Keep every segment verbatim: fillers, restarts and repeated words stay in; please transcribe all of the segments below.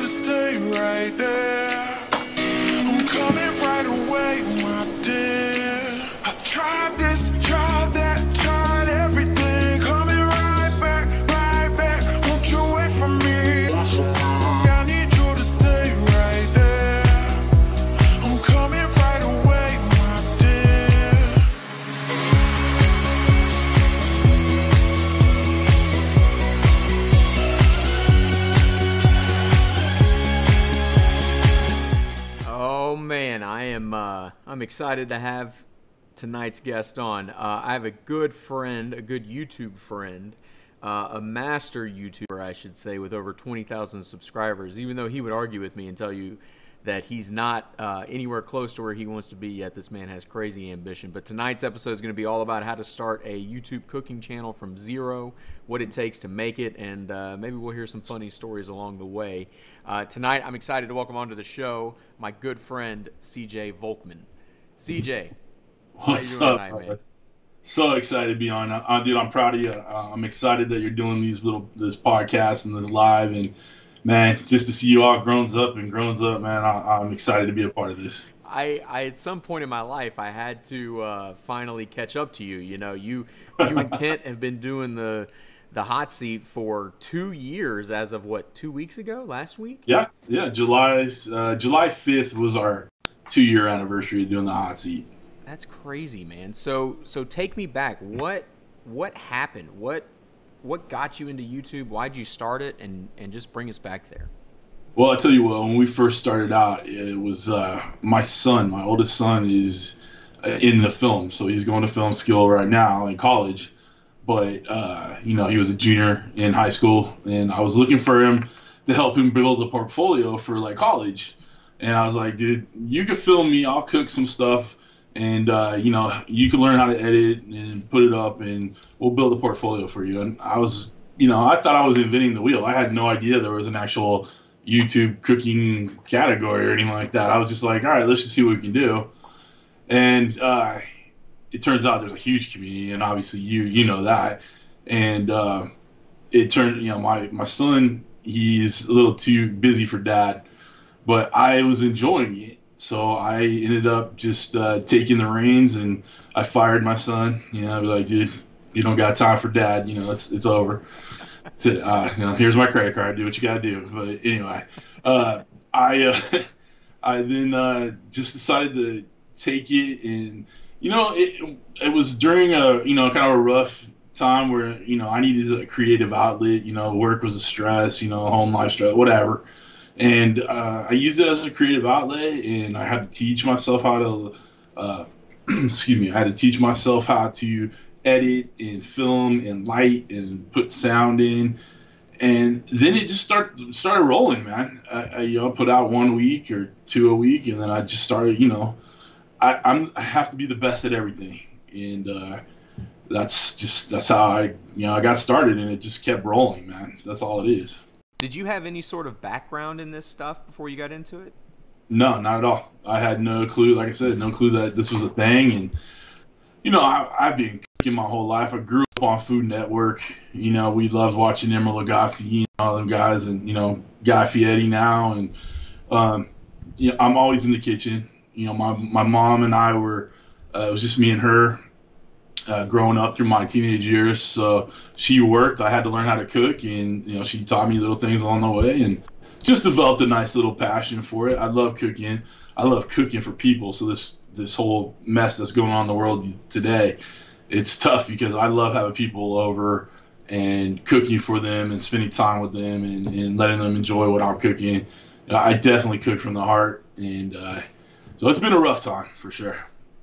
to stay right there. I'm coming right away, my dear. I tried this, tried that, tried everything. Coming right back, right back. Won't you wait for me? I need you to stay right there. I'm coming right away, my dear. Oh man, I am uh, I'm excited to have tonight's guest on. Uh, I have a good friend, a good YouTube friend, uh, a master YouTuber, I should say, with over twenty thousand subscribers, even though he would argue with me and tell you that he's not uh, anywhere close to where he wants to be yet. This man has crazy ambition. But tonight's episode is going to be all about how to start a YouTube cooking channel from zero, what it takes to make it, and uh, maybe we'll hear some funny stories along the way. Uh, tonight, I'm excited to welcome onto the show my good friend, C J Volkman. C J, What's how you doing up, tonight, man? brother? So excited to be on. Uh, dude, I'm proud of you. Uh, I'm excited that you're doing these little this podcast and this live, and man, just to see you all grown up and grown up, man, I, I'm excited to be a part of this. I, I at some point in my life I had to uh, finally catch up to you. You know, you you and Kent have been doing the the hot seat for two years as of what, two weeks ago, last week? Yeah, yeah. July's uh, July fifth was our two year anniversary of doing the hot seat. That's crazy, man. So so take me back. What what happened? What what got you into YouTube? Why'd you start it? And and just bring us back there. Well, I tell you what, when we first started out, it was uh, my son, my oldest son, is uh, in the film, so he's going to film school right now in college. But uh, you know, he was a junior in high school, and I was looking for him to help him build a portfolio for like college. And I was like, dude, you can film me, I'll cook some stuff, and uh, you know, you can learn how to edit and put it up, and we'll build a portfolio for you. And I was, you know, I thought I was inventing the wheel. I had no idea there was an actual YouTube cooking category or anything like that. I was just like, all right, let's just see what we can do. And uh, it turns out there's a huge community, and obviously you you know that. And uh, it turned, you know, my my son, he's a little too busy for dad, but I was enjoying it. So I ended up just uh, taking the reins, and I fired my son. You know, I'd be like, dude, you don't got time for dad. You know, it's it's over. To, uh, you know, here's my credit card. Do what you gotta do. But anyway, uh, I uh, I then uh, just decided to take it, and you know, it it was during a you know kind of a rough time where you know I needed a creative outlet. You know, work was a stress. You know, home life stress, whatever. And uh, I used it as a creative outlet, and I had to teach myself how to, uh, excuse me, I had to teach myself how to edit and film and light and put sound in. And then it just started started rolling, man. I, I you know put out one week or two a week, and then I just started, you know, I I'm I have to be the best at everything, and uh, that's just that's how I you know I got started, and it just kept rolling, man. That's all it is. Did you have any sort of background in this stuff before you got into it? No, not at all. I had no clue, like I said, no clue that this was a thing. And, you know, I, I've been cooking my whole life. I grew up on Food Network. You know, we loved watching Emeril Lagasse and all them guys, and, you know, Guy Fieri now. And, um, you know, I'm always in the kitchen. You know, my, my mom and I were, uh, it was just me and her. Uh, growing up through my teenage years, so she worked. I had to learn how to cook, and you know she taught me little things along the way, and just developed a nice little passion for it. I love cooking. I love cooking for people. So this this whole mess that's going on in the world today, it's tough because I love having people over and cooking for them and spending time with them and, and letting them enjoy what I'm cooking. I definitely cook from the heart, and uh, so it's been a rough time for sure.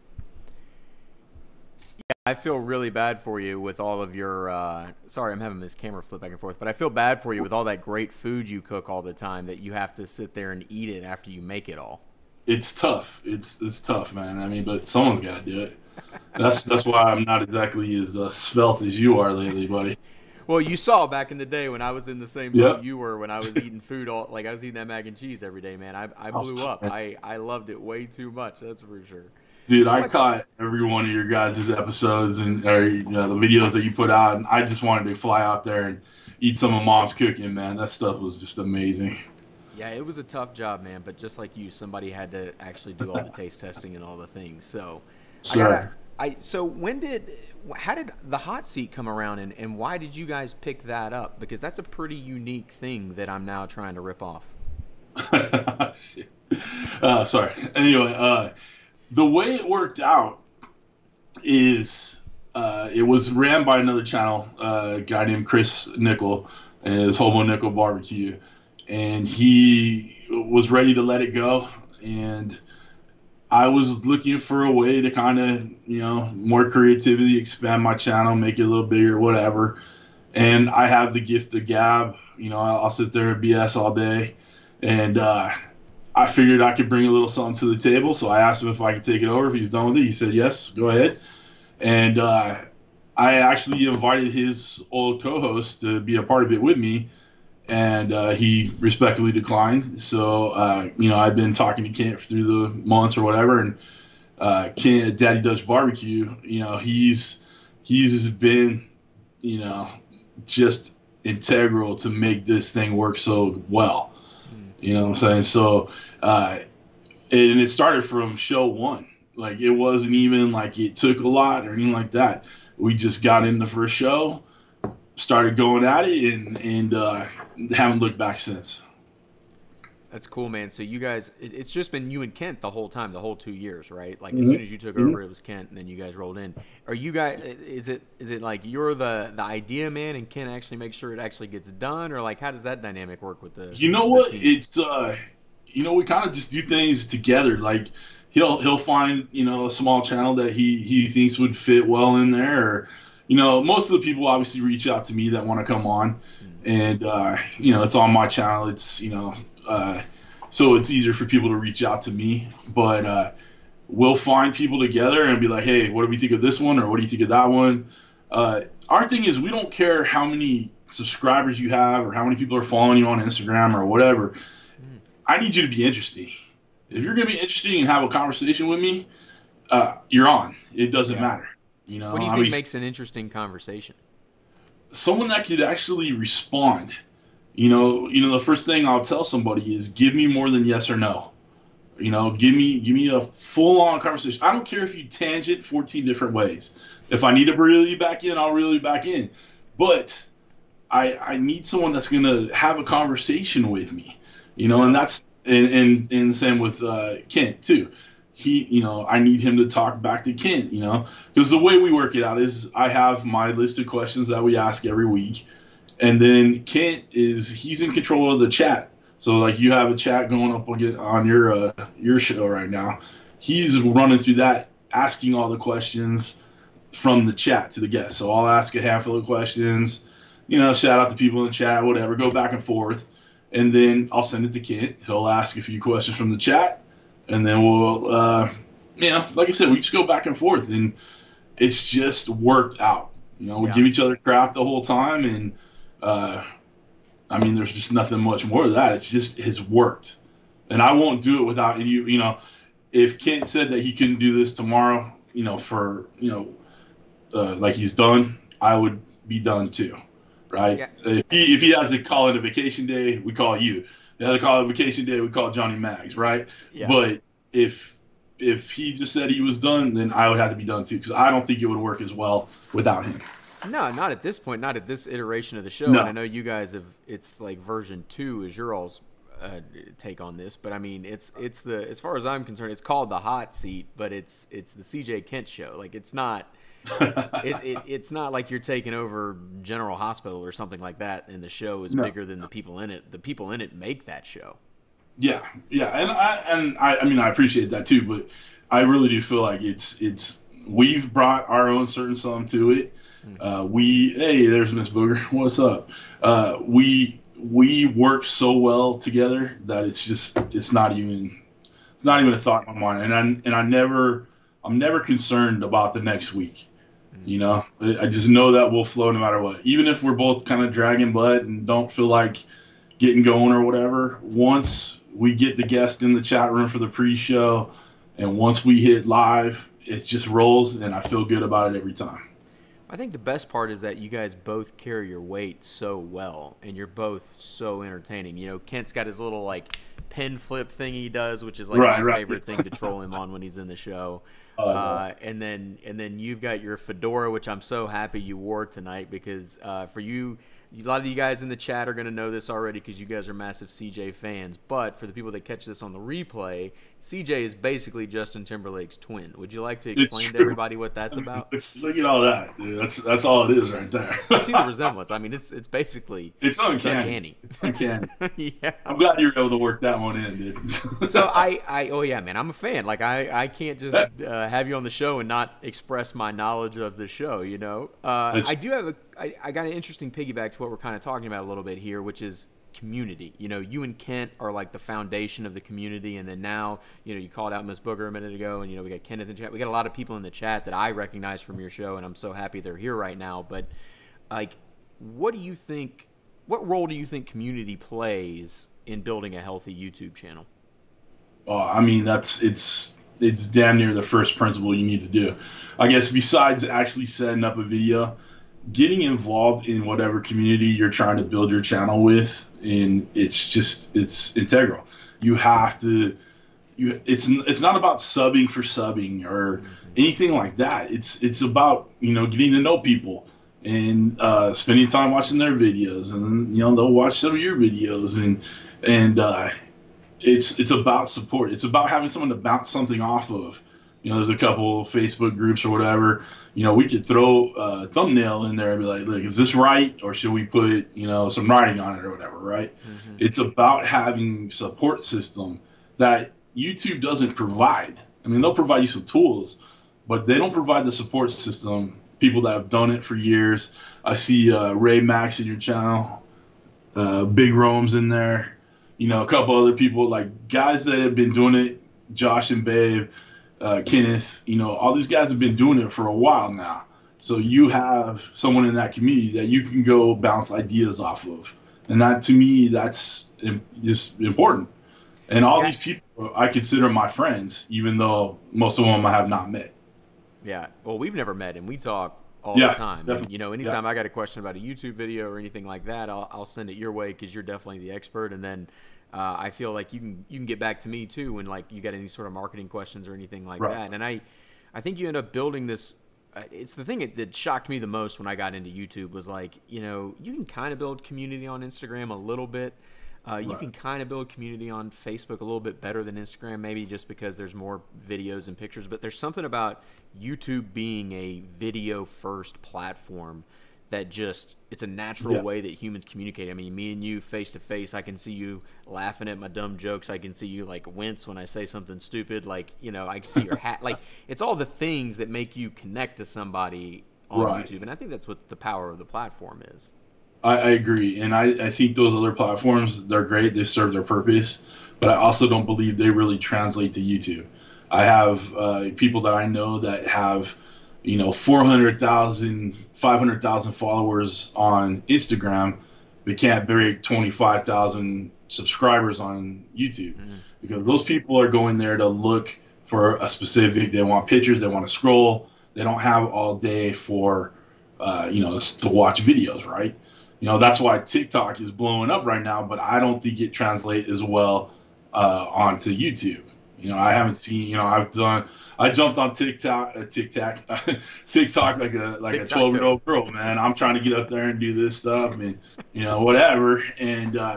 I feel really bad for you with all of your, uh, sorry, I'm having this camera flip back and forth, but I feel bad for you with all that great food you cook all the time that you have to sit there and eat it after you make it all. It's tough. It's it's tough, man. I mean, but someone's got to do it. That's that's why I'm not exactly as uh, svelte as you are lately, buddy. Well, you saw back in the day when I was in the same boat Yep. you were, when I was eating food all, like I was eating that mac and cheese every day, man. I, I blew up. I, I loved it way too much, that's for sure. Dude, I What's- caught every one of your guys' episodes and or you know the videos that you put out, and I just wanted to fly out there and eat some of Mom's cooking, man. That stuff was just amazing. Yeah, it was a tough job, man. But just like you, somebody had to actually do all the taste testing and all the things. So, I gotta. Sure. I so when did, how did the hot seat come around, and and why did you guys pick that up? Because that's a pretty unique thing that I'm now trying to rip off. Shit. Uh, sorry. Anyway, uh, the way it worked out is uh, it was ran by another channel, uh, a guy named Chris Nickel, and his Hobo Nickel Barbecue, and he was ready to let it go, and I was looking for a way to kind of, you know, more creativity, expand my channel, make it a little bigger, whatever. And I have the gift of gab. You know, I'll sit there and B S all day. And uh, I figured I could bring a little something to the table. So I asked him if I could take it over, if he's done with it. He said, yes, go ahead. And uh, I actually invited his old co-host to be a part of it with me. And uh, he respectfully declined. So, uh, you know, I've been talking to Kent through the months or whatever. And uh, Kent, Daddy Dutch Barbecue, you know, he's he's been, you know, just integral to make this thing work so well. Mm. You know what I'm saying? So, uh, and it started from show one. Like, it wasn't even like it took a lot or anything like that. We just got in the first show, started going at it, and and uh, haven't looked back since. That's cool, man. So you guys, it, it's just been you and Kent the whole time, the whole two years, right? Like, mm-hmm. as soon as you took over, mm-hmm. it was Kent, and then you guys rolled in. Are you guys? Is it is it like you're the the idea man, and Kent actually makes sure it actually gets done, or like how does that dynamic work with the? You know the what? team? It's uh, you know, we kind of just do things together. Like he'll he'll find, you know, a small channel that he he thinks would fit well in there, or, you know, most of the people obviously reach out to me that want to come on, and uh, you know, it's on my channel. It's, you know, uh, so it's easier for people to reach out to me. But uh, we'll find people together and be like, hey, what do we think of this one, or what do you think of that one? Uh, our thing is, we don't care how many subscribers you have or how many people are following you on Instagram or whatever. Mm. I need you to be interesting. If you're gonna be interesting and have a conversation with me, uh, you're on. It doesn't yeah. matter. You know, what do you I think mean, makes an interesting conversation? Someone that could actually respond. You know, you know, the first thing I'll tell somebody is give me more than yes or no. You know, give me give me a full-on conversation. I don't care if you tangent fourteen different ways. If I need to reel you back in, I'll reel you back in. But I I need someone that's gonna have a conversation with me. You know, and that's and and, and the same with uh, Kent too. He, you know, I need him to talk back to Kent, you know, because the way we work it out is I have my list of questions that we ask every week. And then Kent is, he's in control of the chat. So like you have a chat going up on your, uh, your show right now. He's running through that, asking all the questions from the chat to the guests. So I'll ask a handful of questions, you know, shout out to people in the chat, whatever, go back and forth. And then I'll send it to Kent. He'll ask a few questions from the chat. And then we'll, uh, you know, like I said, we just go back and forth, and it's just worked out. You know, we yeah. give each other crap the whole time, and uh, I mean, there's just nothing much more to that. It's just has worked, and I won't do it without any. You know, if Kent said that he couldn't do this tomorrow, you know, for you know, uh, like he's done, I would be done too, right? Yeah. If he if he has to call it a vacation day, we call you. They had to call it vacation day, we call it Johnny Mags, right? Yeah. But if if he just said he was done, then I would have to be done too, because I don't think it would work as well without him. No, not at this point, not at this iteration of the show. No. And I know you guys have, it's like version two is your all's uh, take on this, but I mean, it's it's the, as far as I'm concerned, it's called the hot seat, but it's it's the C J Kent show. Like, it's not. it, it, it's not like you're taking over General Hospital or something like that, and the show is no. bigger than the people in it. The people in it make that show. Yeah, yeah, and I and I, I mean I appreciate that too, but I really do feel like it's it's we've brought our own certain song to it. Mm-hmm. Uh, we hey, there's Miss Booger, what's up? Uh, we we work so well together that it's just it's not even it's not even a thought in my mind, and I and I never I'm never concerned about the next week. You know, I just know that we'll flow no matter what. Even if we're both kind of dragging butt and don't feel like getting going or whatever, once we get the guest in the chat room for the pre-show and once we hit live, it just rolls, and I feel good about it every time. I think the best part is that you guys both carry your weight so well, and you're both so entertaining. You know, Kent's got his little like pen flip thing he does, which is like Right, my right. favorite thing to troll him on when he's in the show. Oh, I love Uh, and then and then you've got your fedora, which I'm so happy you wore tonight because uh, for you, a lot of you guys in the chat are going to know this already because you guys are massive C J fans. But for the people that catch this on the replay, C J is basically Justin Timberlake's twin. Would you like to It's explain to true. everybody what that's about? Look at all that, dude. That's that's all it is right there. I see the resemblance. I mean, it's it's basically It's uncanny. it's Uncanny. uncanny. Yeah. I'm glad you were able to work that one in, dude. So I, I, oh yeah, man, I'm a fan. Like I, I can't just uh, have you on the show and not express my knowledge of the show. You know, uh, It's- I do have a, I, I got an interesting piggyback to what we're kind of talking about a little bit here, which is community. You know, you and Kent are like the foundation of the community, and then now, you know, you called out Miss Booger a minute ago, and you know, we got Kenneth in the chat. We got a lot of people in the chat that I recognize from your show, and I'm so happy they're here right now. But like, what do you think? What role do you think community plays in building a healthy YouTube channel? Well, I mean, that's it's it's damn near the first principle you need to do. I guess besides actually setting up a video, getting involved in whatever community you're trying to build your channel with, and it's just it's integral. You have to you it's it's not about subbing for subbing or anything like that. It's it's about, you know, getting to know people and uh, spending time watching their videos, and then, you know, they'll watch some of your videos, and and uh, it's it's about support. It's about having someone to bounce something off of. You know, there's a couple Facebook groups or whatever. You know, we could throw a thumbnail in there and be like, look, is this right? Or should we put, you know, some writing on it or whatever, right? Mm-hmm. It's about having support system that YouTube doesn't provide. I mean, they'll provide you some tools, but they don't provide the support system. People that have done it for years. I see uh, Ray Max in your channel, uh, Big Rome's in there. You know, a couple other people, like guys that have been doing it, Josh and Babe, uh, Kenneth, you know, all these guys have been doing it for a while now. So you have someone in that community that you can go bounce ideas off of. And that, to me, that's just important. And all yeah. these people I consider my friends, even though most of them I have not met. Yeah. Well, we've never met, and we talk all yeah, the time. And, you know, anytime yeah. I got a question about a YouTube video or anything like that, I'll, I'll send it your way because you're definitely the expert. And then uh, I feel like you can you can get back to me too when like you got any sort of marketing questions or anything like right. that. And I, I think you end up building this. Uh, it's the thing that, that shocked me the most when I got into YouTube was like, you know, you can kind of build community on Instagram a little bit. Uh, you right. can kind of build community on Facebook a little bit better than Instagram, maybe just because there's more videos and pictures. But there's something about YouTube being a video-first platform that just, it's a natural yeah. way that humans communicate. I mean, me and you face-to-face, I can see you laughing at my dumb jokes. I can see you, like, wince when I say something stupid. Like, you know, I can see your hat. Like, it's all the things that make you connect to somebody on right. YouTube. And I think that's what the power of the platform is. I, I agree, and I, I think those other platforms, they're great. They serve their purpose, but I also don't believe they really translate to YouTube. I have uh, people that I know that have, you know, four hundred thousand, five hundred thousand followers on Instagram, but can't break twenty-five thousand subscribers on YouTube mm. because those people are going there to look for a specific, they want pictures, they want to scroll. They don't have all day for, uh, you know, to watch videos, right? You know, that's why TikTok is blowing up right now, but I don't think it translates as well uh, onto YouTube. You know, I haven't seen, you know, I've done, I jumped on TikTok, uh, TikTok, TikTok like a like TikTok a twelve-year-old girl, man. I'm trying to get up there and do this stuff and, you know, whatever. And uh,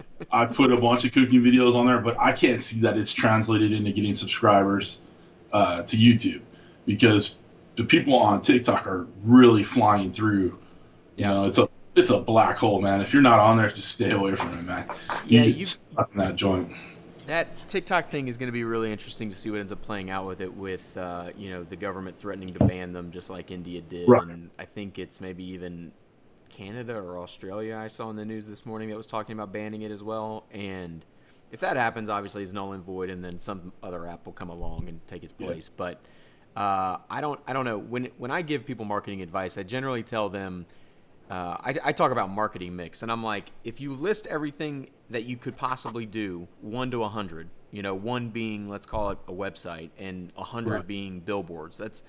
I put a bunch of cooking videos on there, but I can't see that it's translated into getting subscribers uh, to YouTube because the people on TikTok are really flying through. You yeah. know, it's a It's a black hole, man. If you're not on there, just stay away from it, man. You yeah, get you stuck in that joint. That TikTok thing is going to be really interesting to see what ends up playing out with it, with uh, you know, the government threatening to ban them, just like India did, right. and I think it's maybe even Canada or Australia. I saw in the news this morning that was talking about banning it as well. And if that happens, obviously it's null and void, and then some other app will come along and take its place. Yeah. But uh, I don't, I don't know. When when I give people marketing advice, I generally tell them. Uh, I, I talk about marketing mix, and I'm like, if you list everything that you could possibly do, one to a hundred, you know, one being, let's call it a website, and a hundred right. being billboards. That's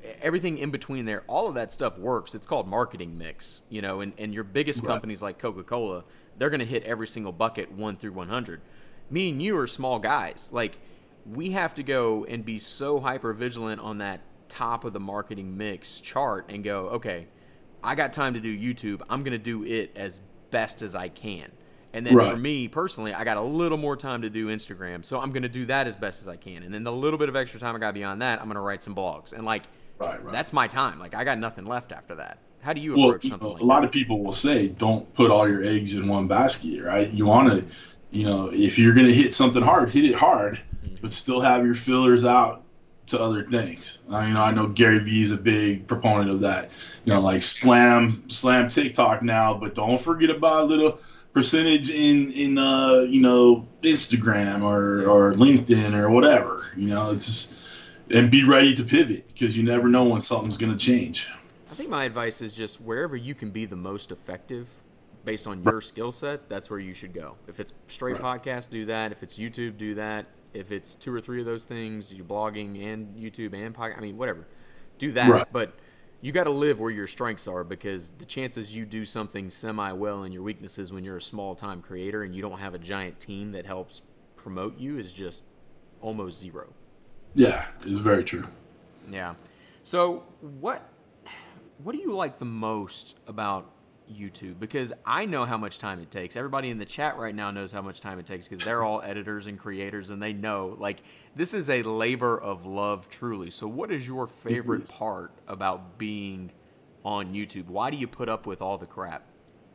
everything in between there, all of that stuff works. It's called marketing mix, you know, and, and your biggest Right. companies like Coca-Cola, they're going to hit every single bucket one through one hundred. Me and you are small guys. Like, we have to go and be so hyper vigilant on that top of the marketing mix chart and go, okay, I got time to do YouTube. I'm going to do it as best as I can. And then Right. for me personally, I got a little more time to do Instagram. So I'm going to do that as best as I can. And then the little bit of extra time I got beyond that, I'm going to write some blogs. And like, Right, right. that's my time. Like, I got nothing left after that. How do you Well, approach you something know, like a lot that? of people will say, don't put all your eggs in one basket, right? You want to, you know, if you're going to hit something hard, hit it hard, Mm-hmm. but still have your fillers out to other things. I, you know, I know Gary Vee is a big proponent of that. You know, like slam, slam TikTok now, but don't forget about a little percentage in in uh you know Instagram or or LinkedIn or whatever. You know, it's just, and be ready to pivot because you never know when something's going to change. I think my advice is just wherever you can be the most effective based on your skill set, that's where you should go. If it's straight Right. podcast, do that. If it's YouTube, do that. If it's two or three of those things, you're blogging and YouTube and podcast, I mean, whatever, do that. Right. But you got to live where your strengths are, because the chances you do something semi well in your weaknesses when you're a small time creator and you don't have a giant team that helps promote you is just almost zero. Yeah, it's very true. Yeah. So what what do you like the most about YouTube? Because I know how much time it takes. Everybody in the chat right now knows how much time it takes because they're all editors and creators, and they know, like, this is a labor of love, truly. So what is your favorite part about being on YouTube? Why do you put up with all the crap?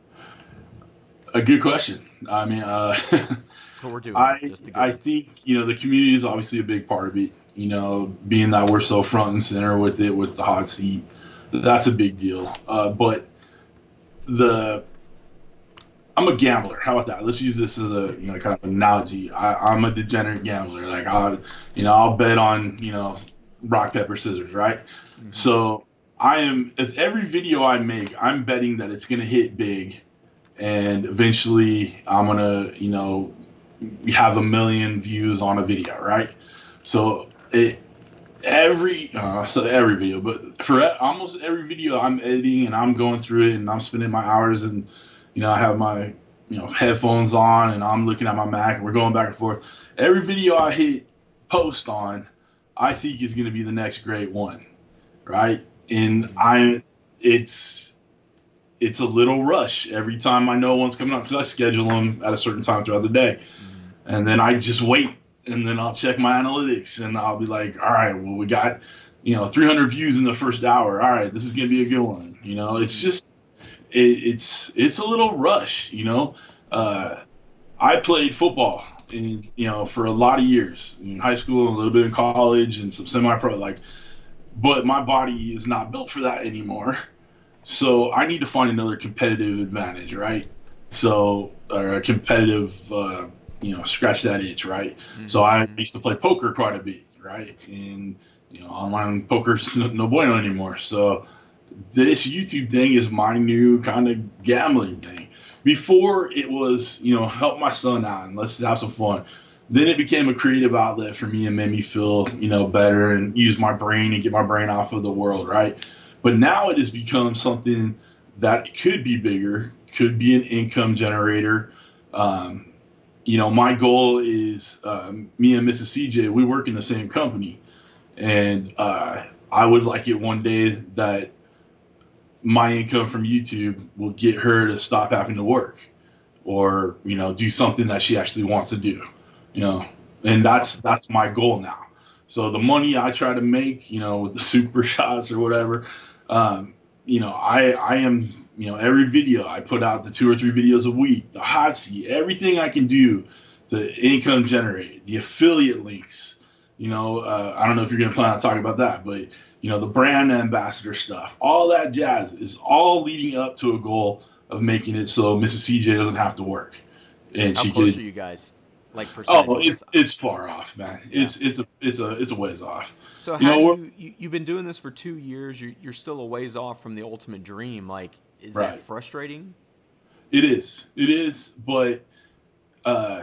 A good question. I mean, uh, That's what we're doing. I just the I goods. think, you know, the community is obviously a big part of it. You know, being that we're so front and center with it, with the hot seat, that's a big deal. Uh, but the I'm a gambler. How about that? Let's use this as a, you know, kind of analogy. I, I'm a degenerate gambler. Like, I, you know, I'll bet on, you know, rock paper scissors, right? Mm-hmm. So I am. If every video I make, I'm betting that it's gonna hit big, and eventually I'm gonna, you know, have a million views on a video, right? So it every uh, so every video, but for almost every video I'm editing and I'm going through it and I'm spending my hours, and you know, I have my, you know, headphones on and I'm looking at my Mac and we're going back and forth. Every video I hit post on, I think is going to be the next great one, right? And I, it's it's a little rush every time I know one's coming up because I schedule them at a certain time throughout the day, and then I just wait, and then I'll check my analytics and I'll be like, all right, well, we got, you know, three hundred views in the first hour. All right, this is going to be a good one. You know, it's just it, it's it's a little rush. You know, uh, I played football in, you know, for a lot of years in high school, a little bit in college, and some semi-pro. Like, but my body is not built for that anymore. So I need to find another competitive advantage, right? So, or a competitive, uh, you know, scratch that itch, right? Mm-hmm. So I used to play poker quite a bit, right? And, you know, online poker's no, no bueno anymore. So this YouTube thing is my new kind of gambling thing. Before it was, you know, help my son out and let's have some fun. Then it became a creative outlet for me and made me feel, you know, better and use my brain and get my brain off of the world, right? But now it has become something that could be bigger, could be an income generator. Um, you know, my goal is um, me and Missus C J, we work in the same company. And uh, I would like it one day that my income from YouTube will get her to stop having to work or, you know, do something that she actually wants to do, you know, and that's that's my goal now. So the money I try to make, you know, with the super shots or whatever, um, you know, I I am, you know, every video I put out, the two or three videos a week, the hot seat, everything I can do to income generate, the affiliate links, you know, uh, I don't know if you're going to plan on talking about that, but, you know, the brand ambassador stuff, all that jazz is all leading up to a goal of making it so Missus C J doesn't have to work. And How she close could, are you guys? Like oh, it's it's far off, man. Yeah. It's it's a it's a it's a ways off. So You how know, do you, you you've been doing this for two years? You're you're still a ways off from the ultimate dream. Like, is that Right. frustrating? It is. It is. But uh,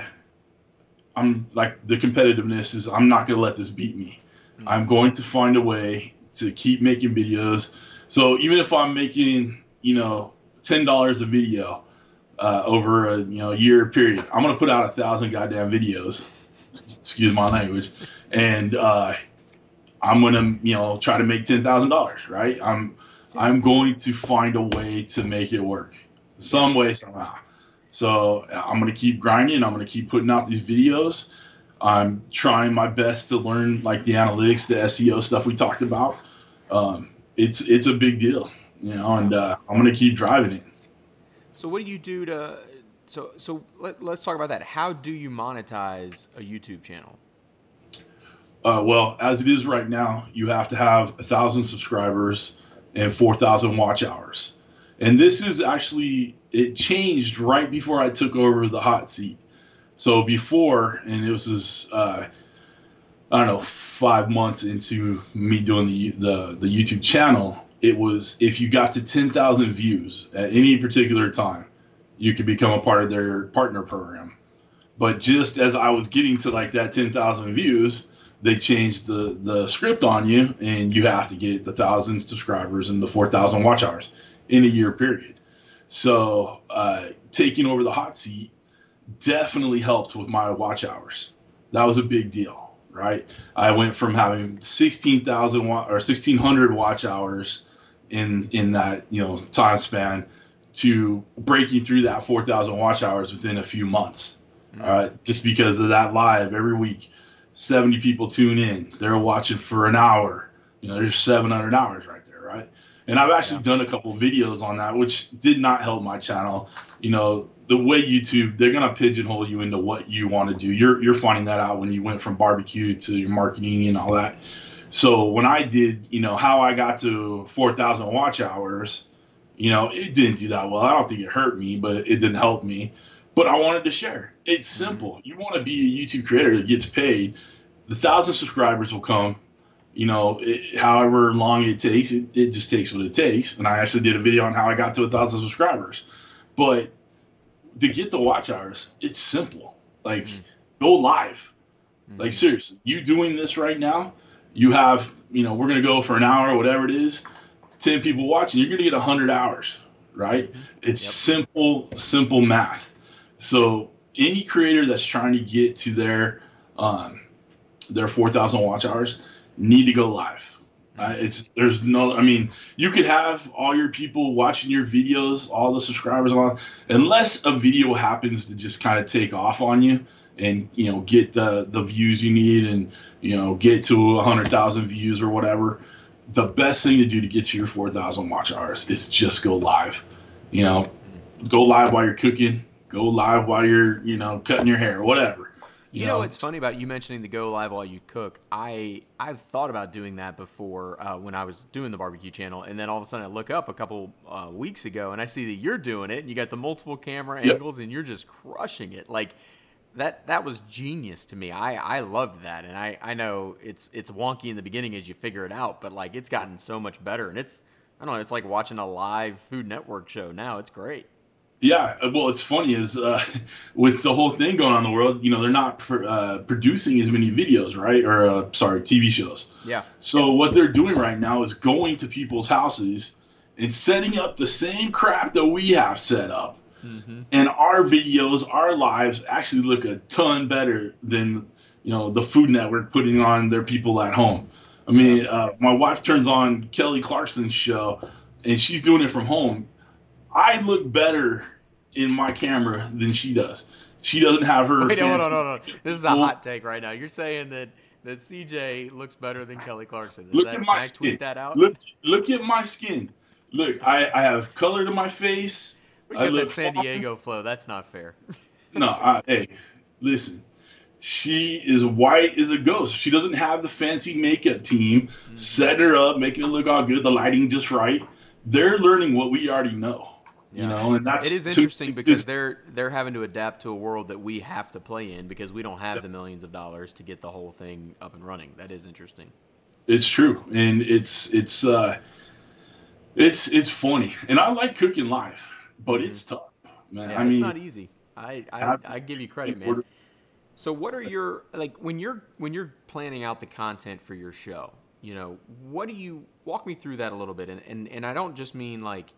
I'm like the competitiveness is I'm not going to let this beat me. Mm-hmm. I'm going to find a way to keep making videos. So even if I'm making, you know, ten dollars a video uh, over a you know year period, I'm gonna put out a thousand goddamn videos. Excuse my language, and uh, I'm gonna you know try to make ten thousand dollars. Right? I'm I'm going to find a way to make it work, some way somehow. So I'm gonna keep grinding. I'm gonna keep putting out these videos. I'm trying my best to learn like the analytics, the S E O stuff we talked about. Um, it's it's a big deal, you know, and uh, I'm gonna keep driving it. So what do you do to? So so let, let's talk about that. How do you monetize a YouTube channel? Uh, well, as it is right now, you have to have a thousand subscribers and four thousand watch hours. And this is actually, it changed right before I took over the hot seat. So before, and it was, uh, I don't know, five months into me doing the, the, the YouTube channel, it was if you got to ten thousand views at any particular time, you could become a part of their partner program. But just as I was getting to like that ten thousand views, they changed the, the script on you, and you have to get the thousand subscribers and the four thousand watch hours in a year period. So uh, taking over the hot seat definitely helped with my watch hours. That was a big deal, right? I went from having sixteen thousand wa- or sixteen hundred watch hours in in that you know time span to breaking through that four thousand watch hours within a few months. Mm-hmm. All right, just because of that live every week. seventy people tune in. They're watching for an hour. You know, there's seven hundred hours right there, right? And I've actually yeah. done a couple of videos on that, which did not help my channel. You know, the way YouTube, they're gonna pigeonhole you into what you want to do. You're you're finding that out when you went from barbecue to your marketing and all that. So when I did, you know, how I got to four thousand watch hours, you know, it didn't do that well. I don't think it hurt me, but it didn't help me. But I wanted to share. It's simple. You want to be a YouTube creator that gets paid. The thousand subscribers will come, you know, it, however long it takes. It, it just takes what it takes. And I actually did a video on how I got to a thousand subscribers. But to get the watch hours, it's simple. Like, mm-hmm. go live. Mm-hmm. Like, seriously, you doing this right now, you have, you know, we're going to go for an hour, whatever it is, ten people watching, you're going to get one hundred hours, right? Mm-hmm. It's yep. simple, simple math. So any creator that's trying to get to their um, their four thousand watch hours need to go live. Uh, it's there's no, I mean, you could have all your people watching your videos, all the subscribers, and all, unless a video happens to just kind of take off on you and you know get the the views you need and you know get to a hundred thousand views or whatever. The best thing to do to get to your four thousand watch hours is just go live. You know, go live while you're cooking. Go live while you're, you know, cutting your hair, whatever. You, you know, know what's funny about you mentioning the go live while you cook? I I've thought about doing that before uh, when I was doing the barbecue channel, and then all of a sudden I look up a couple uh, weeks ago and I see that you're doing it, and you got the multiple camera yep. angles, and you're just crushing it. Like that that was genius to me. I I loved that, and I I know it's it's wonky in the beginning as you figure it out, but like it's gotten so much better, and it's I don't know, it's like watching a live Food Network show now. It's great. Yeah, well, it's funny is uh, with the whole thing going on in the world, you know, they're not pr- uh, producing as many videos, right? Or uh, sorry, T V shows. Yeah. So what they're doing right now is going to people's houses and setting up the same crap that we have set up. Mm-hmm. And our videos, our lives actually look a ton better than, you know, the Food Network putting on their people at home. I mean, uh, my wife turns on Kelly Clarkson's show and she's doing it from home. I look better in my camera than she does. She doesn't have her. Wait, hold on, hold on. This is a hot take right now. You're saying that, that C J looks better than Kelly Clarkson. Is look that, at my can I skin. tweet that out? Look, look at my skin. Look, I, I have color to my face. We got that San Diego flow. That's not fair. No, I, hey, listen. She is white as a ghost. She doesn't have the fancy makeup team mm-hmm. setting her up, making it look all good, the lighting just right. They're learning what we already know. Yeah. You know, and that's it is interesting to, because they're they're having to adapt to a world that we have to play in because we don't have yeah. the millions of dollars to get the whole thing up and running. That is interesting. It's true, and it's it's uh, it's it's funny, and I like cooking live, but it's tough, man. Yeah, I mean, it's not easy. I I, I give you credit, man. So what are your like when you're when you're planning out the content for your show? you know, what do you walk me through that a little bit? And and, and I don't just mean like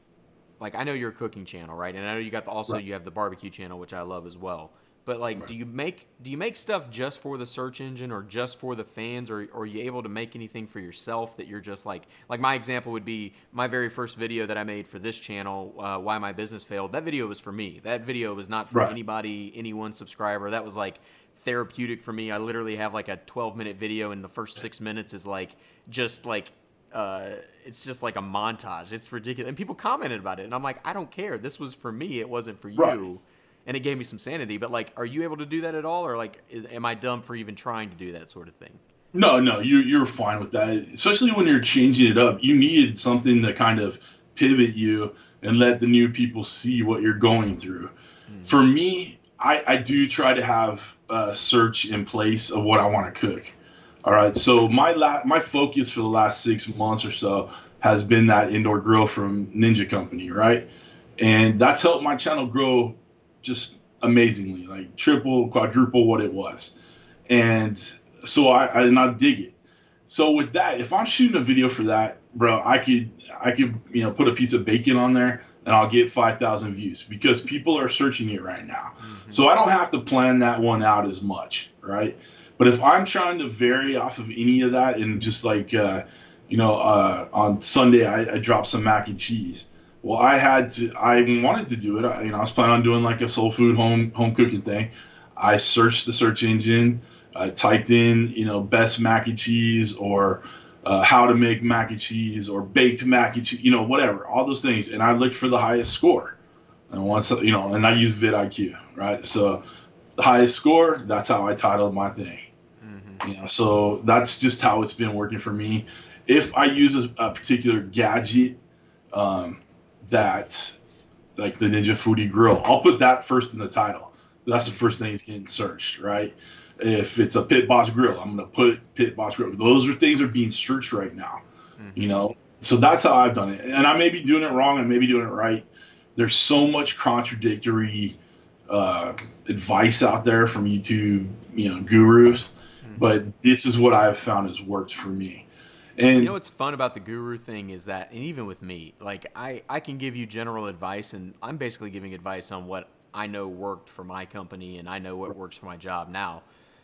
like I know you're a cooking channel, right? And I know you got the, also Right. you have the barbecue channel, which I love as well. But like, Right. do you make do you make stuff just for the search engine or just for the fans, or, or are you able to make anything for yourself that you're just like like my example would be my very first video that I made for this channel, uh, why my business failed. That video was for me. That video was not for Right. anybody, any one subscriber. That was like therapeutic for me. I literally have like a twelve minute video, and the first six minutes is like just like uh, it's just like a montage. It's ridiculous, and people commented about it, and I'm like, I don't care. This was for me. It wasn't for you. Right. And it gave me some sanity. But like, are you able to do that at all, or like, is, am I dumb for even trying to do that sort of thing? No, no, you you're fine with that. Especially when you're changing it up, you needed something to kind of pivot you and let the new people see what you're going through. Mm. For me, I, I do try to have a search in place of what I want to cook. All right, so my la- my focus for the last six months or so has been that indoor grill from Ninja Company, right? And that's helped my channel grow just amazingly, like triple, quadruple what it was. And so I, I and I dig it. So with that, if I'm shooting a video for that, bro, I could I could you know put a piece of bacon on there and I'll get five thousand views because people are searching it right now. Mm-hmm. So I don't have to plan that one out as much, right? But if I'm trying to vary off of any of that and just like uh, you know uh, on Sunday I, I dropped some mac and cheese. Well, I had to. I wanted to do it. I, you know, I was planning on doing like a soul food home home cooking thing. I searched the search engine. I typed in, you know, best mac and cheese or uh, how to make mac and cheese or baked mac and cheese, you know, whatever, all those things. And I looked for the highest score. And once, you know, and I used vidIQ, right? So the highest score, that's how I titled my thing. Mm-hmm. You know, so that's just how it's been working for me. If I use a, a particular gadget, um, that like the Ninja Foodie Grill, I'll put that first in the title. That's the first thing that's getting searched, right? If it's a Pit Boss Grill, I'm gonna put Pit Boss Grill. Those are things that are being searched right now, Mm-hmm. you know. So that's how I've done it, and I may be doing it wrong, I may be doing it right. There's so much contradictory uh, advice out there from YouTube, you know, gurus, Mm-hmm. but this is what I've found has worked for me. And You know what's fun about the guru thing is that, and even with me, like I, I can give you general advice, and I'm basically giving advice on what I know worked for my company, and I know what works for my job now.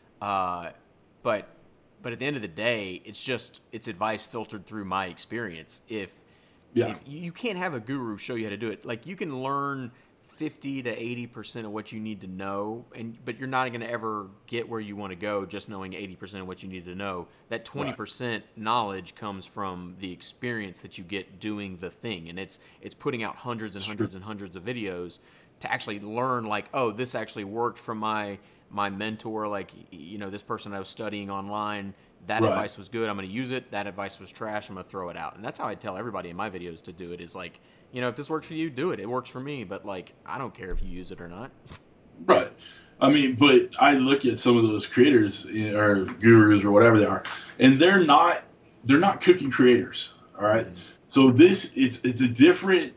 Uh, but but at the end of the day, it's just it's advice filtered through my experience. If, yeah, if you can't have a guru show you how to do it, like you can learn fifty to eighty percent of what you need to know, and but you're not going to ever get where you want to go just knowing eighty percent of what you need to know. That twenty percent right. knowledge comes from the experience that you get doing the thing, and it's it's putting out hundreds and hundreds and hundreds of videos to actually learn, like, oh, this actually worked from my my mentor, like, you know, this person I was studying online, that right. advice was good, I'm going to use it. That advice was trash, I'm going to throw it out. And that's how I tell everybody in my videos to do it, is like, you know, if this works for you, do it. It works for me, but like, I don't care if you use it or not. Right. I mean, but I look at some of those creators or gurus or whatever they are, and they're not they're not cooking creators. All right. Mm-hmm. So this it's it's a different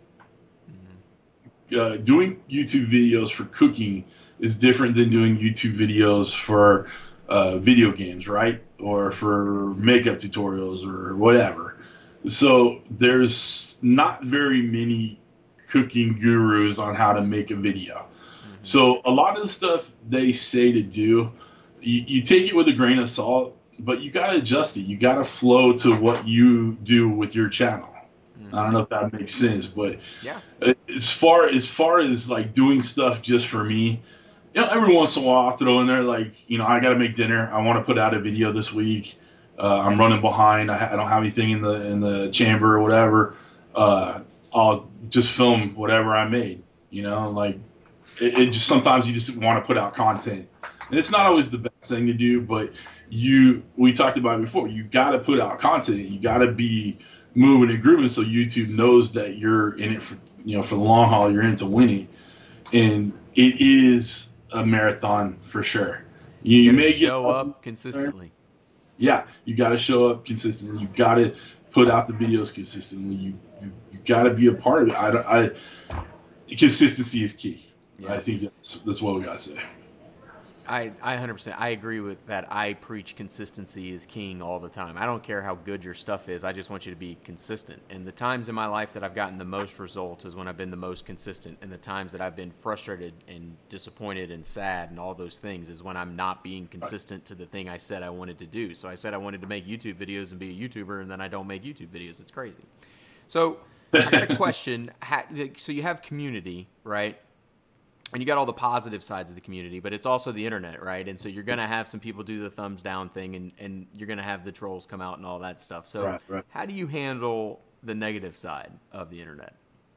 mm-hmm. uh, doing YouTube videos for cooking is different than doing YouTube videos for uh, video games, right? Or for makeup tutorials or whatever. So there's not very many cooking gurus on how to make a video. Mm-hmm. So a lot of the stuff they say to do, you, you take it with a grain of salt, but you got to adjust it. You got to flow to what you do with your channel. Mm-hmm. I don't know if that makes sense, but yeah. as far as far as like doing stuff just for me, you know, every once in a while I'll throw in there like, you know, I got to make dinner. I want to put out a video this week. Uh, I'm running behind. I, ha- I don't have anything in the in the chamber or whatever. Uh, I'll just film whatever I made. You know, like it, it just sometimes you just want to put out content, and it's not always the best thing to do. But you, we talked about it before. You got to put out content. You got to be moving and grooving so YouTube knows that you're in it for you know for the long haul. You're in to win it, and it is a marathon for sure. You, you, you may show get up consistently. Yeah, you got to show up consistently. You got to put out the videos consistently. You you, you got to be a part of it. I, don't- I consistency is key. Yeah. I think that's that's what we got to say. I, I one hundred percent. I agree with that. I preach consistency is king all the time. I don't care how good your stuff is. I just want you to be consistent. And the times in my life that I've gotten the most results is when I've been the most consistent. And the times that I've been frustrated and disappointed and sad and all those things is when I'm not being consistent to the thing I said I wanted to do. So I said I wanted to make YouTube videos and be a YouTuber, and then I don't make YouTube videos. It's crazy. So I got a question. So you have community, right? And you got all the positive sides of the community, but it's also the internet, right? And so you're going to have some people do the thumbs down thing, and, and you're going to have the trolls come out and all that stuff. So right, right. How do you handle the negative side of the internet?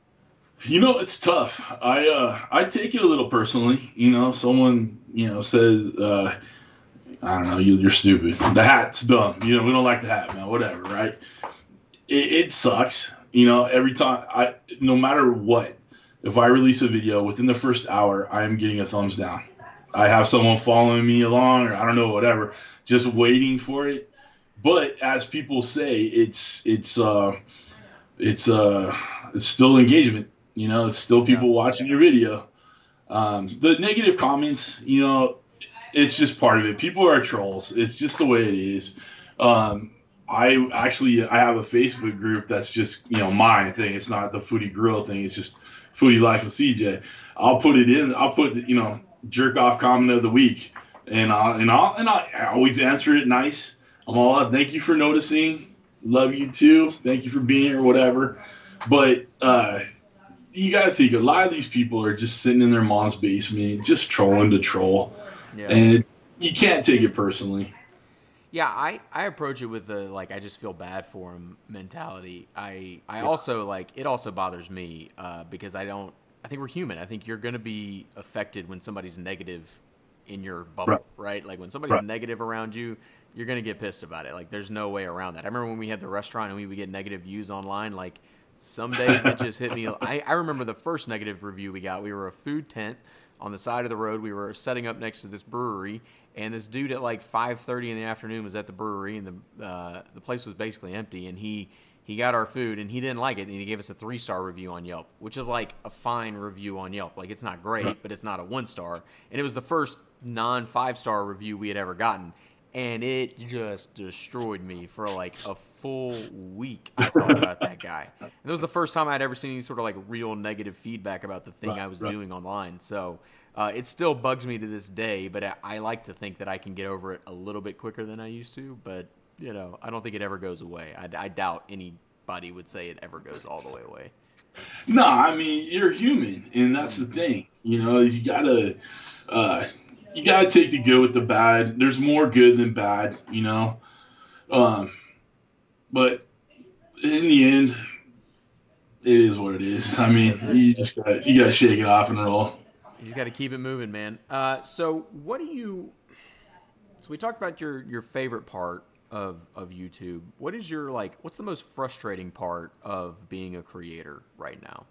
You know, it's tough. I uh, I take it a little personally. You know, someone, you know, says, uh, I don't know, you, you're stupid. The hat's dumb. You know, we don't like the hat, man, whatever, right? It, it sucks. You know, every time, I, no matter what, if I release a video, within the first hour, I am getting a thumbs down. I have someone following me along, or I don't know, whatever, just waiting for it. But as people say, it's it's uh, it's uh, it's still engagement. You know, it's still people yeah. watching your video. Um, the negative comments, you know, it's just part of it. People are trolls. It's just the way it is. Um, I actually I have a Facebook group that's just, you know, my thing. It's not the Foodie Grill thing. It's just Foodie Life with C J. I'll put it in. I'll put, you know, jerk off comment of the week, and I'll and I'll and I always answer it nice. I'm all up. Thank you for noticing. Love you too. Thank you for being here, whatever. But uh, you got to think a lot of these people are just sitting in their mom's basement, just trolling to troll, yeah. and you can't take it personally. Yeah, I, I approach it with the, like, I just feel bad for him mentality. I I yeah. also, like, it also bothers me uh, because I don't, I think we're human. I think you're going to be affected when somebody's negative in your bubble, right? right? Like, when somebody's right. negative around you, you're going to get pissed about it. Like, there's no way around that. I remember when we had the restaurant and we would get negative views online, like, some days it just hit me. I, I remember the first negative review we got. We were a food tent on the side of the road. We were setting up next to this brewery, and this dude at like five thirty in the afternoon was at the brewery, and the uh, the place was basically empty, and he he got our food, and he didn't like it, and he gave us a three-star review on Yelp, which is like a fine review on Yelp. Like, it's not great, but it's not a one-star, and it was the first non-five-star review we had ever gotten, and it just destroyed me for like a full week. I thought about that guy, and it was the first time I'd ever seen any sort of like real negative feedback about the thing right, I was right. doing online. So uh, it still bugs me to this day, but I, I like to think that I can get over it a little bit quicker than I used to. But you know, I don't think it ever goes away. I, I doubt anybody would say it ever goes all the way away. No, I mean, you're human, and that's the thing. You know, you gotta uh, you gotta take the good with the bad. There's more good than bad. You know. Um, But in the end, it is what it is. I mean, you just got you got to shake it off and roll. You just got to keep it moving, man. Uh, so, what do you? So we talked about your your favorite part of of YouTube. What is your like? What's the most frustrating part of being a creator right now?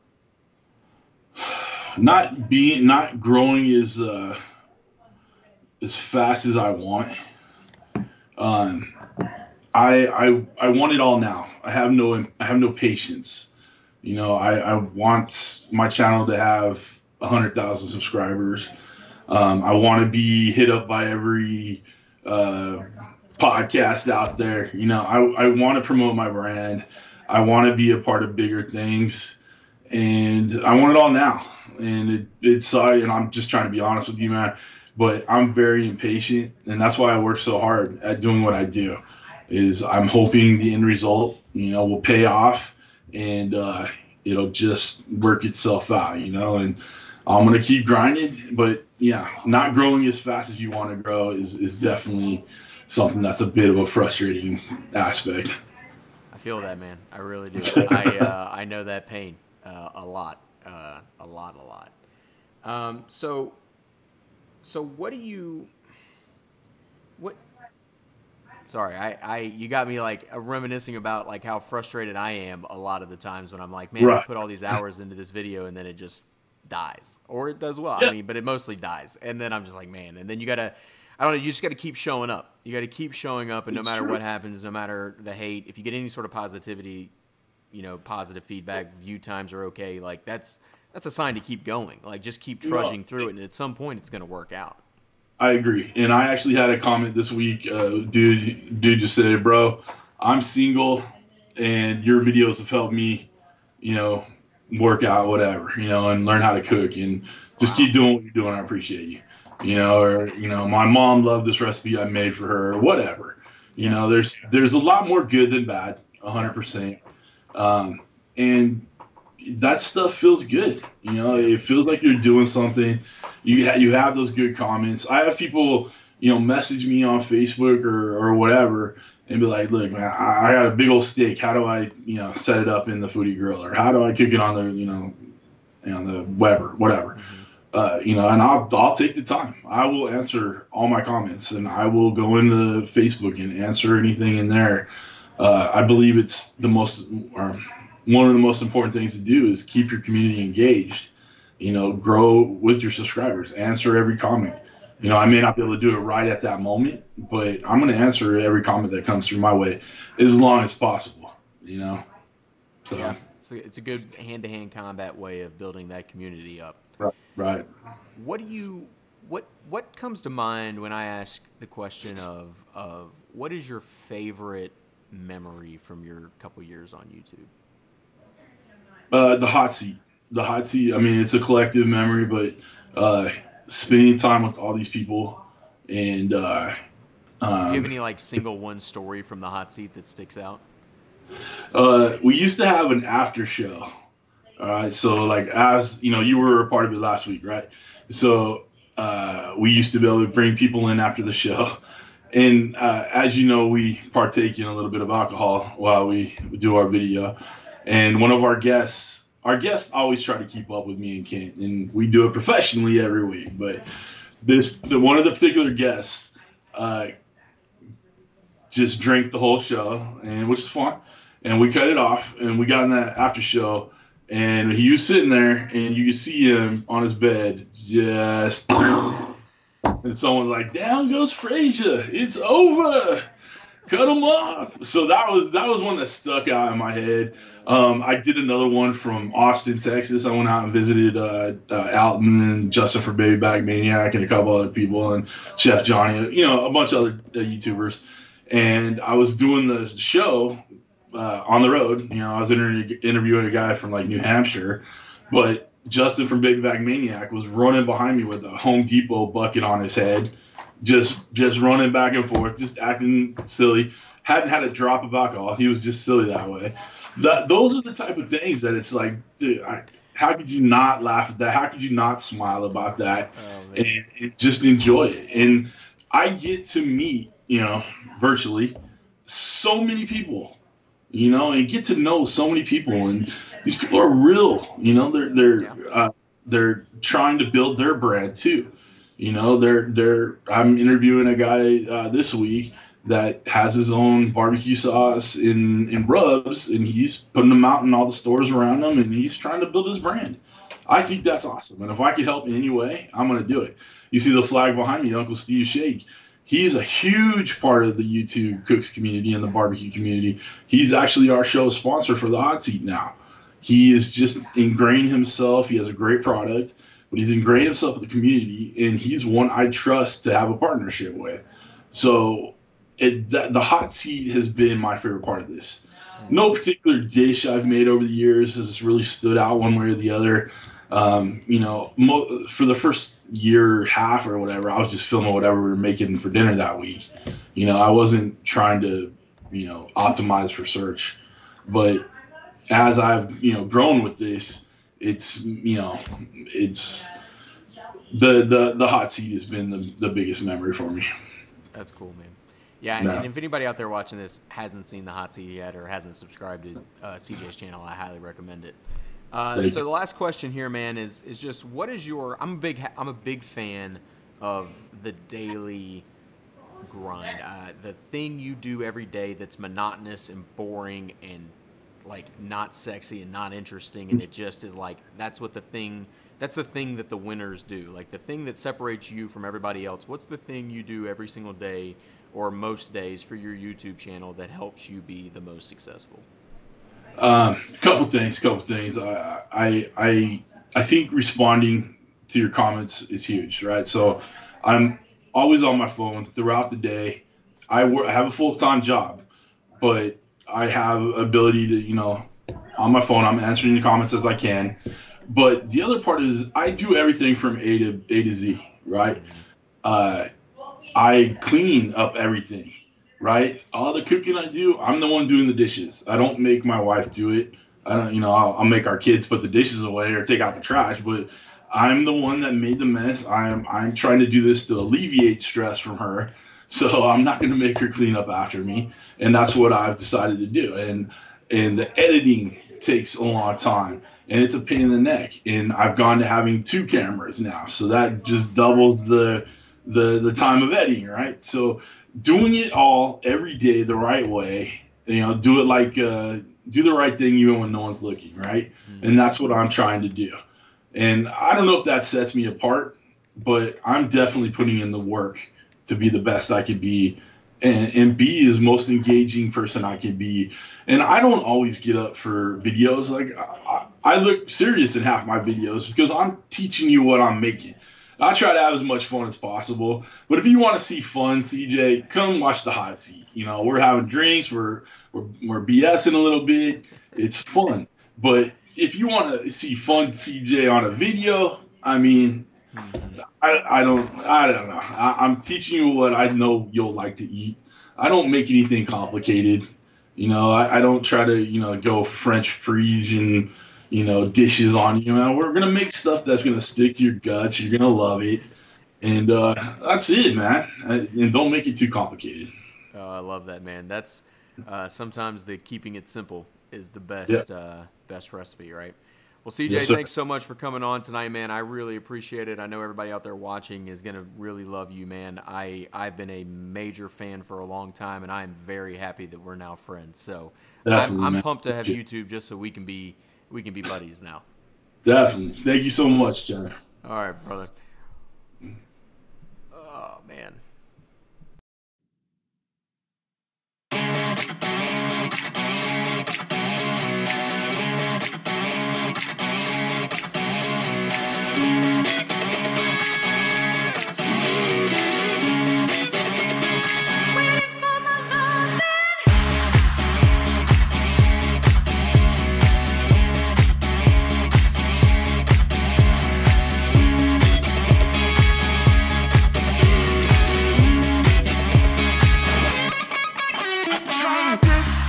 Not being, not growing as uh, as fast as I want. Um. I, I I want it all now. I have no I have no patience. You know, I, I want my channel to have a hundred thousand subscribers. Um, I want to be hit up by every uh, podcast out there. You know, I I want to promote my brand. I want to be a part of bigger things, and I want it all now. And it it's sorry, and I'm just trying to be honest with you, man. But I'm very impatient, and that's why I work so hard at doing what I do. Is I'm hoping the end result, you know, will pay off, and uh, it'll just work itself out, you know. And I'm gonna keep grinding, but yeah, not growing as fast as you want to grow is is definitely something that's a bit of a frustrating aspect. I feel that, man. I really do. I uh, I know that pain uh, a lot, uh, a lot, a lot. Um, so, so what do you, what? Sorry, I, I, you got me like reminiscing about like how frustrated I am a lot of the times when I'm like, man, right. I put all these hours into this video and then it just dies, or it does well. Yeah. I mean, but it mostly dies, and then I'm just like, man. And then you gotta, I don't know, you just gotta keep showing up. You gotta keep showing up, and no it's matter true. what happens, no matter the hate, if you get any sort of positivity, you know, positive feedback, view times are okay. Like that's that's a sign to keep going. Like just keep trudging no. through it, and at some point it's gonna work out. I agree. And I actually had a comment this week. Uh, dude, dude just said, bro, I'm single, and your videos have helped me, you know, work out, whatever, you know, and learn how to cook, and just keep doing what you're doing. I appreciate you, you know, or, you know, my mom loved this recipe I made for her, or whatever. You know, there's there's a lot more good than bad, one hundred percent. Um, and that stuff feels good. You know, it feels like you're doing something. You ha- you have those good comments. I have people, you know, message me on Facebook or, or whatever and be like, look, man, I, I got a big old steak. How do I, you know, set it up in the Foodie Grill, or how do I cook it on the, you know, on the Weber, whatever. Uh, you know, and I'll I'll take the time. I will answer all my comments, and I will go into Facebook and answer anything in there. Uh, I believe it's the most, or one of the most important things to do is keep your community engaged. You know, grow with your subscribers. Answer every comment. You know, I may not be able to do it right at that moment, but I'm going to answer every comment that comes through my way as long as possible. You know, so yeah, it's a, it's a good hand-to-hand combat way of building that community up. Right. Right. What do you what what comes to mind when I ask the question of of what is your favorite memory from your couple years on YouTube? Uh, the hot seat. The hot seat. I mean, it's a collective memory, but uh, spending time with all these people, and uh, um, do you have any like single one story from the hot seat that sticks out? Uh, we used to have an after show. All right, so like, as you know, you were a part of it last week, right? So uh, we used to be able to bring people in after the show, and uh, as you know, we partake in a little bit of alcohol while we do our video. And one of our guests, our guests always try to keep up with me and Kent, and we do it professionally every week. But this, the, one of the particular guests, uh, just drank the whole show, and which is fun. And we cut it off, and we got in that after show. And he was sitting there, and you could see him on his bed, just, and someone's like, "Down goes Frazier, it's over, cut him off." So that was that was one that stuck out in my head. Um, I did another one from Austin, Texas. I went out and visited uh, uh, Alton and Justin from Baby Back Maniac and a couple other people, and Chef Johnny, you know, a bunch of other uh, YouTubers. And I was doing the show. Uh, on the road, you know, I was inter- interviewing a guy from like New Hampshire, but Justin from Big Bag Maniac was running behind me with a Home Depot bucket on his head, just just running back and forth, just acting silly. Hadn't had a drop of alcohol. He was just silly that way. That those are the type of things that it's like, dude, I, how could you not laugh at that? How could you not smile about that oh, and, and just enjoy it? And I get to meet, you know, virtually so many people. You know, and get to know so many people, and these people are real. You know, they're they're yeah. uh, they're trying to build their brand too. You know, they're they're. I'm interviewing a guy uh, this week that has his own barbecue sauce in in rubs, and he's putting them out in all the stores around him, and he's trying to build his brand. I think that's awesome, and if I could help in any way, I'm gonna do it. You see the flag behind me, Uncle Steve Shake. He's a huge part of the YouTube cooks community and the barbecue community. He's actually our show sponsor for the hot seat now. He is just ingrained himself. He has a great product, but he's ingrained himself with the community, and he's one I trust to have a partnership with. So it, that, the hot seat has been my favorite part of this. No particular dish I've made over the years has really stood out one way or the other. Um, you know, mo- for the first year, half or whatever, I was just filming whatever we were making for dinner that week. You know, I wasn't trying to, you know, optimize for search. But as I've, you know, grown with this, it's, you know, it's the the, the hot seat has been the, the biggest memory for me. That's cool, man. Yeah, and, No. and if anybody out there watching this hasn't seen the hot seat yet or hasn't subscribed to uh, C J's channel, I highly recommend it. Uh, so the last question here, man, is is just what is your? I'm a big I'm a big fan of the daily grind. Uh, the thing you do every day that's monotonous and boring and like not sexy and not interesting, and it just is like that's what the thing. That's the thing that the winners do. Like the thing that separates you from everybody else. What's the thing you do every single day or most days for your YouTube channel that helps you be the most successful? Um, couple things, couple things. I, I, I, I think responding to your comments is huge, right? So I'm, always on my phone throughout the day. I work, I have a full-time job, but I have ability to, you know, on my phone, I'm answering the comments as I can. But the other part is I do everything from A to A to Z, right? Uh, I clean up everything, right? All the cooking I do, I'm the one doing the dishes. I don't make my wife do it. I don't, you know, I'll, I'll make our kids put the dishes away or take out the trash, but I'm the one that made the mess. I'm I'm trying to do this to alleviate stress from her. So I'm not going to make her clean up after me. And that's what I've decided to do. And and the editing takes a long time. And it's a pain in the neck. And I've gone to having two cameras now. So that just doubles the the the time of editing, right? So doing it all every day the right way, you know, do it like uh, do the right thing even when no one's looking, right? Mm-hmm. And that's what I'm trying to do. And I don't know if that sets me apart, but I'm definitely putting in the work to be the best I could be and, and be as most engaging person I can be. And I don't always get up for videos. Like I, I look serious in half my videos because I'm teaching you what I'm making. I try to have as much fun as possible. But if you want to see fun, C J, come watch the hot seat. You know, we're having drinks, we're we're, we're BSing a little bit. It's fun. But if you want to see fun C J on a video, I mean, I, I don't I don't know. I, I'm teaching you what I know you'll like to eat. I don't make anything complicated. You know, I, I don't try to, you know, go French Parisian, you know, dishes on you. Man, we're gonna make stuff that's gonna stick to your guts. You're gonna love it, and uh, that's it, man. And don't make it too complicated. Oh, I love that, man. That's uh, sometimes the keeping it simple is the best yeah. uh, best recipe, right? Well, C J, yes, thanks so much for coming on tonight, man. I really appreciate it. I know everybody out there watching is going to really love you, man. I, I've been a major fan for a long time, and I'm very happy that we're now friends. So I'm, I'm pumped to have YouTube just so we can be we can be buddies now. Definitely. Thank you so much, John. All right, brother. Oh, man. Try this.